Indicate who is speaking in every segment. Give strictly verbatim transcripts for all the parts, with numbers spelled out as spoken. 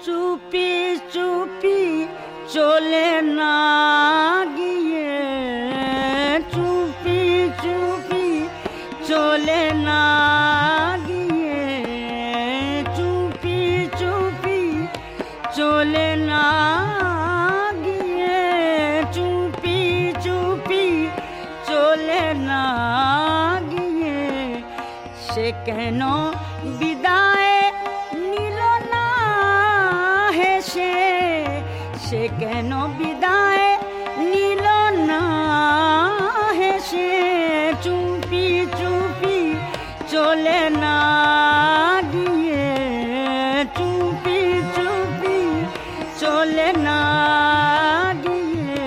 Speaker 1: চুপি চুপি চলে না গিয়ে, চুপি চুপি চলে না গিয়ে, চুপি চুপি চলে না গিয়ে, চুপি চুপি চলে না গিয়ে, সে কেন বিদায় নিল না হেসে, সে কেন বিদায় নিল না হেসে, চুপি চুপি চলে না গিয়ে, চুপি চুপি চলে না গিয়ে।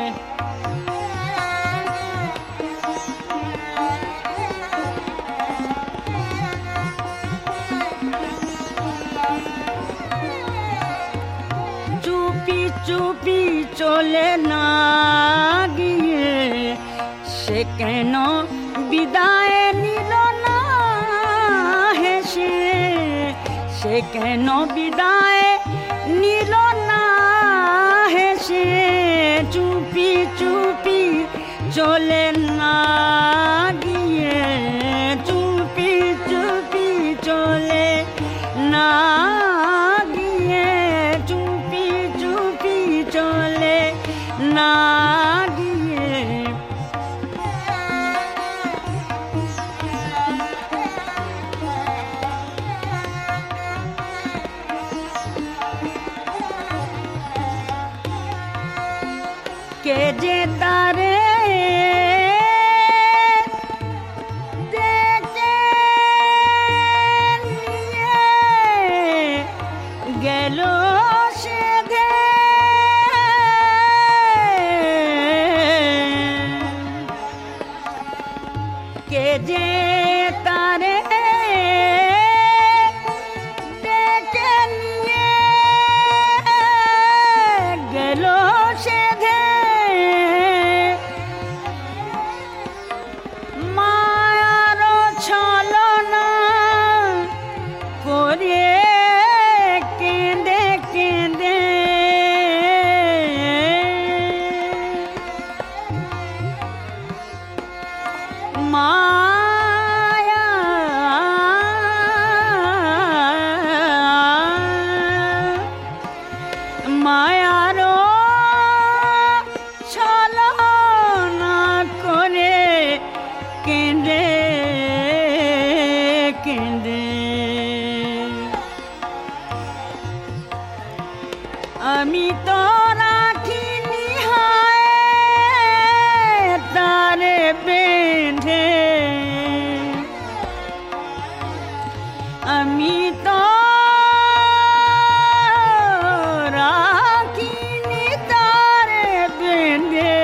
Speaker 1: চুপি চুপি চলে না গিয়ে, সে কেন বিদায় নিল না হেসে, সে কেন বিদায় নিল না হেসে, চুপি চুপি চলে না গিয়ে, চুপি চুপি চলে না গিয়ে, চুপি চুপি চলে না গিয়ে। কে যে তারে দেখে নিয়ে গেল সেধে, কে যে তারে দেখে নিয়ে গেল সেধে, মায়ার ছলনা করে কেঁদে কেঁদে, মায়া মায়ার ছলনা করে কেঁদে কেঁদে। আমি তো রাখিনি হায় তারে বেঁধে, আমি তো রাখিনি তারে বেঁধে,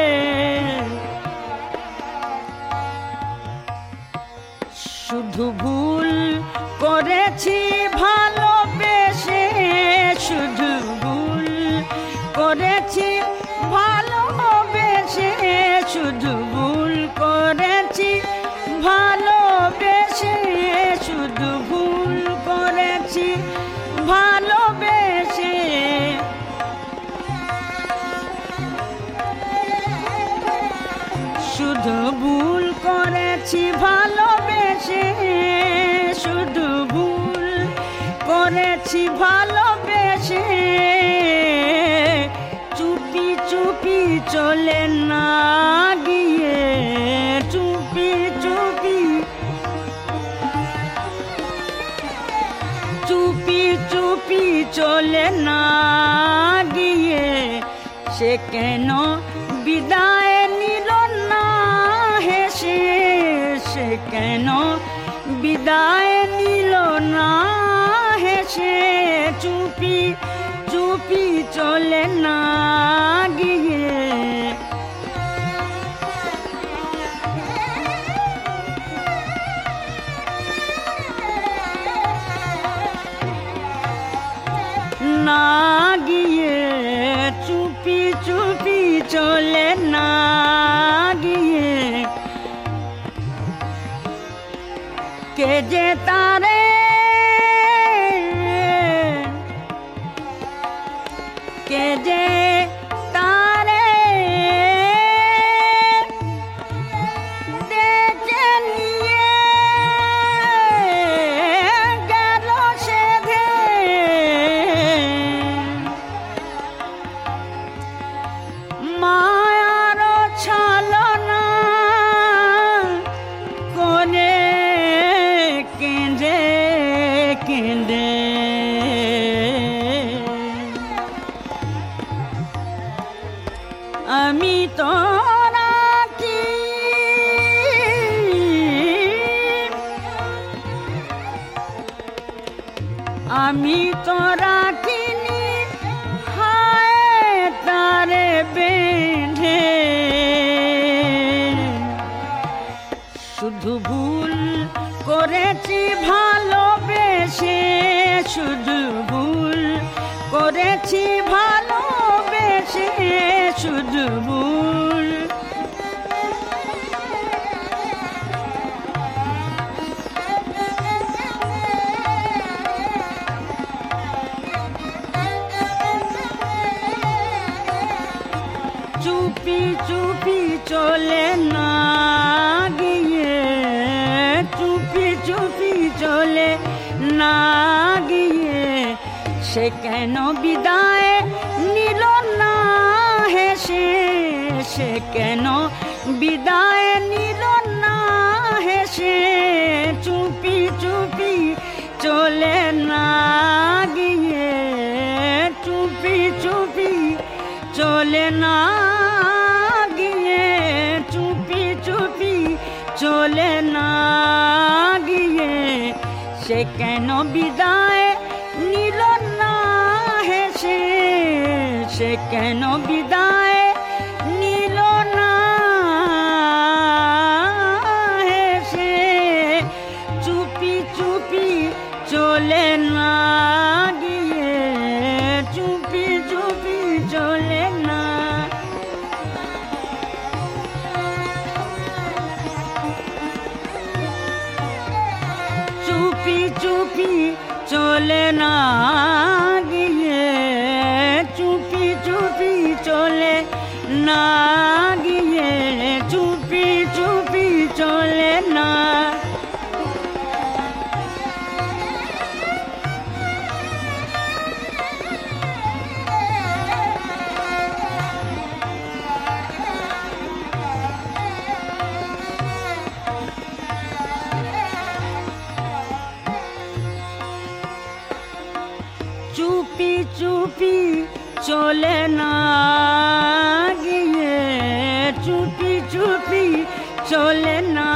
Speaker 1: শুধু ভুল করেছি ভালোবেসে, শুধু ভুল করেছি ভালোবেসে, শুধু ভুল করেছি ভালোবেসে, শুধু ভুল করেছি ভালোবেসে, শুধু ভুল করেছি ভালোবেসে, শুধু ভুল করেছি ভালোবেসে, চুপি চুপি চলে না গিয়ে, চুপি চুপি চুপি চুপি চলে না গিয়ে, সে কেন বিদায় নিল না হেসে, সে কেন বিদায় নিল না হেসে, চুপি চুপি চলে না গিয়ে। না গিয়ে, চুপি চুপি চলে না গিয়ে, কে যে তারে আমি তো রাখিনি হায় তারে বেঁধে, শুধু ভুল করেছি ভালোবেসে, শুধু ভুল করেছি ভালোবেসে, শুধু ভুল। চুপি চুপি চলে না গিয়ে, চুপি চুপি চলে না গিয়ে, সে কেন বিদায় নিল না হেসে, সে কেন বিদায় নিল না হেসে। চুপি চুপি চলে না গিয়ে, চুপি চুপি চলে না গিয়ে, চুপি চুপি চলে না গিয়ে, সে কেন বিদায় নিল না হেসে, সে কেন বিদায় নিল না হেসে। চুপি চুপি চলে না গিয়ে, চুপি চুপি চলে না। চুপি চুপি চলে না গিয়ে, চুপি চুপি চলে না গিয়ে, চুপি চুপি চলে না। চুপি চুপি চলে না গিয়ে, চুপি চুপি চলে না